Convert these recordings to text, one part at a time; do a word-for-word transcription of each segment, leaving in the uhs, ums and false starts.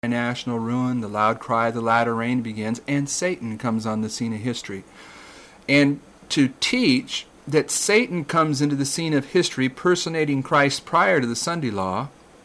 national ruin, the loud cry of the latter rain begins, and Satan comes on the scene of history. And to teach that Satan comes into the scene of history personating Christ prior to the Sunday law,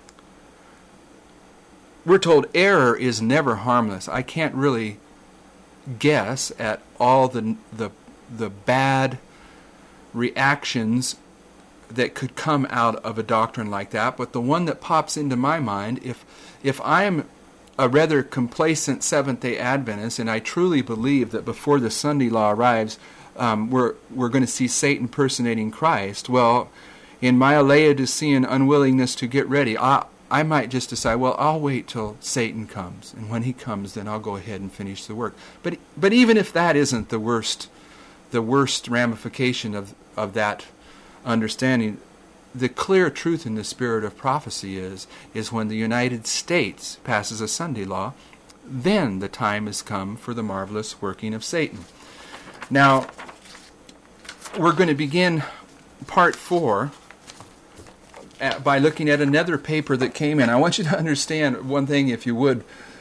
we're told error is never harmless. I can't really guess at all the the the bad reactions that could come out of a doctrine like that, but the one that pops into my mind, if if I'm a rather complacent Seventh-day Adventist, and I truly believe that before the Sunday law arrives, um, we're we're going to see Satan personating Christ. Well, in my Laodicean unwillingness to get ready, I I might just decide, well, I'll wait till Satan comes, and when he comes, then I'll go ahead and finish the work. But but even if that isn't the worst, the worst ramification of of that understanding, the clear truth in the spirit of prophecy is, is when the United States passes a Sunday law, then the time has come for the marvelous working of Satan. Now, we're going to begin part four at, by looking at another paper that came in. I want you to understand one thing, if you would.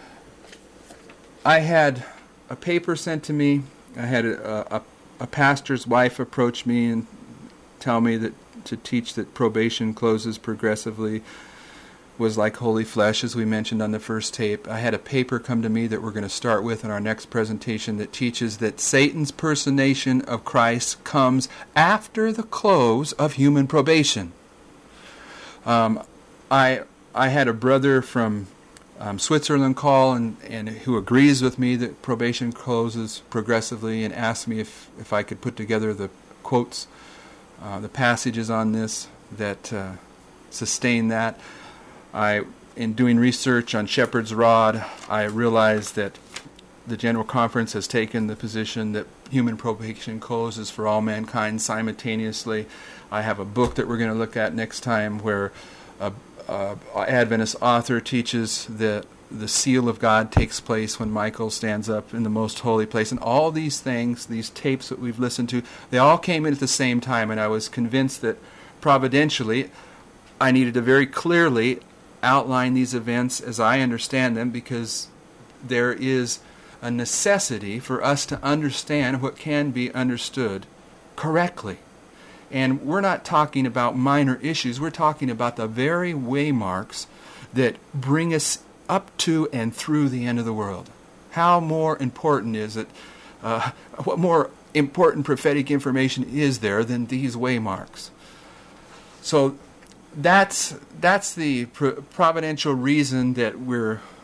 I had a paper sent to me. I had a, a, a pastor's wife approach me and tell me that to teach that probation closes progressively was like holy flesh, as we mentioned on the first tape. I had a paper come to me that we're going to start with in our next presentation that teaches that Satan's personation of Christ comes after the close of human probation. Um, I I had a brother from um, Switzerland call and, and who agrees with me that probation closes progressively, and asked me if, if I could put together the quotes, Uh, the passages on this that uh, sustain that. I, in doing research on Shepherd's Rod, I realized that the General Conference has taken the position that human probation closes for all mankind simultaneously. I have a book that we're going to look at next time where a, a Adventist author teaches that the seal of God takes place when Michael stands up in the most holy place. And all these things, these tapes that we've listened to, they all came in at the same time, and I was convinced that providentially I needed to very clearly outline these events as I understand them, because there is a necessity for us to understand what can be understood correctly. And we're not talking about minor issues. We're talking about the very waymarks that bring us up to and through the end of the world. How more important is it, uh, what more important prophetic information is there than these waymarks? So that's that's the pro- providential reason that we're